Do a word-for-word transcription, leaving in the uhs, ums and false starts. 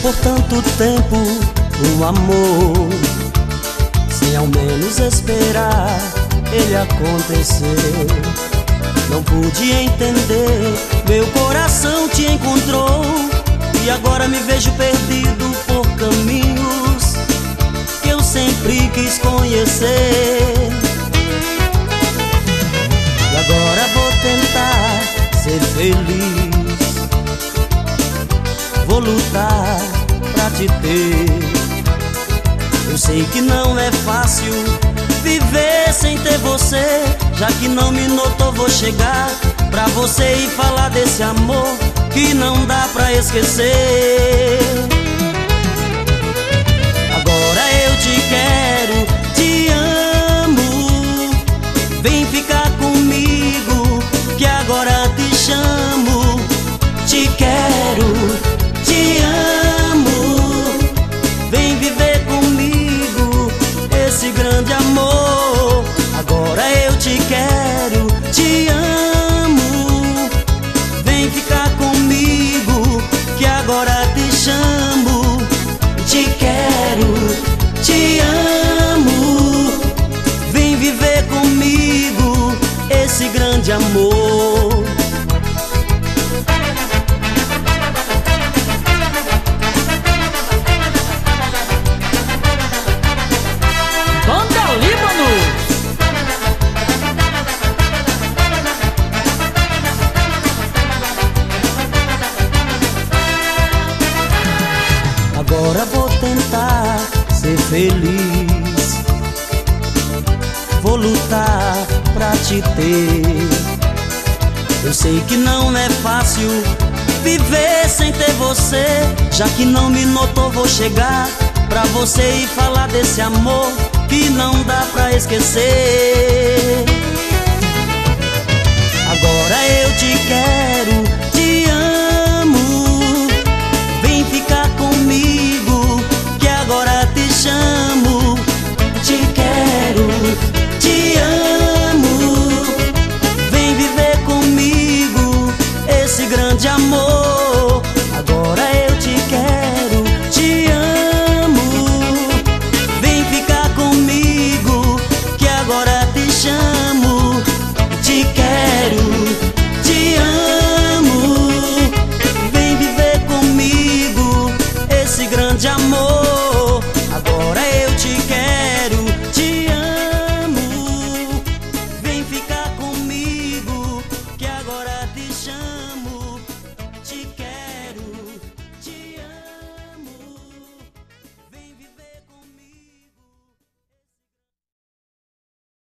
por tanto tempo um amor, sem ao menos esperar ele acontecer. Não pude entender, meu coração te encontrou, e agora me vejo perdido por caminhos que eu sempre quis conhecer. E agora vou tentar ser feliz, vou lutar pra te ter. Eu sei que não é fácil viver sem ter você, já que não me notou vou chegar pra você e falar desse amor que não dá pra esquecer. Agora eu te quero, te amo, vem ficar comigo que agora te chamo. Te quero, te amo, vem viver comigo esse grande amor. Agora eu te quero, te amo, vem ficar comigo que agora te chamo. Te quero, te amo, vem viver comigo esse grande amor. Agora vou tentar ser feliz, vou lutar pra te ter. Eu sei que não é fácil viver sem ter você, já que não me notou vou chegar pra você e falar desse amor que não dá pra esquecer.